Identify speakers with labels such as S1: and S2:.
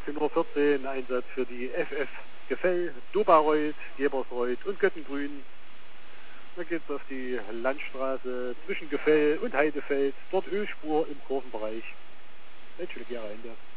S1: 19:14 Uhr Einsatz für die FF Gefell, Doberreuth, Gebersreuth und Göttengrün. Da geht's auf die Landstraße zwischen Gefell und Heidefeld, dort Ölspur im Kurvenbereich. Ein schönes Jahr Ende.